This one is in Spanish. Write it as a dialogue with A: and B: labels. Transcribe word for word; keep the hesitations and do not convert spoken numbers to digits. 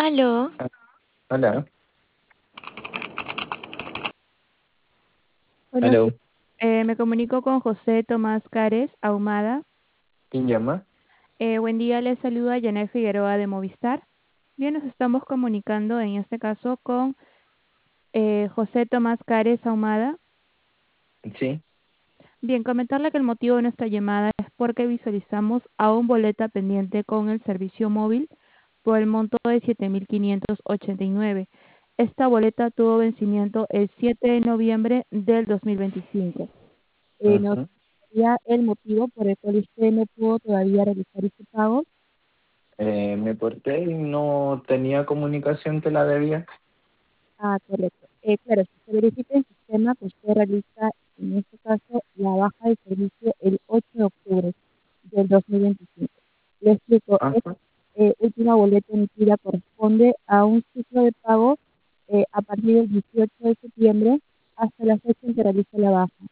A: Aló,
B: Ah, hola,
C: Buenos días.
B: hello,
C: Eh, me comunico con José Tomás Cares Ahumada.
B: ¿quién llama?
C: Eh, buen día, les saluda Janet Figueroa de Movistar. Bien, nos estamos comunicando en este caso con eh, José Tomás Cares Ahumada.
B: Sí,
C: Bien, comentarle que el motivo de nuestra llamada es porque visualizamos a un boleta pendiente con el servicio móvil por el monto de siete mil quinientos ochenta y nueve. Esta boleta tuvo vencimiento el siete de noviembre del dos mil veinticinco. Eh, nos
B: ujú.
C: gustaría el motivo por el cual usted no pudo todavía realizar este pago.
B: Eh, me porté y no tenía comunicación que la debía.
C: Ah, correcto. Eh, claro, si se verifica en el sistema que usted realiza, en este caso, la baja de servicio el ocho de octubre del dos mil veinticinco. Le explico, esta
B: Ajá.
C: eh, última boleta emitida corresponde a un ciclo de pago eh, a partir del dieciocho de septiembre hasta la fecha en que realiza la baja.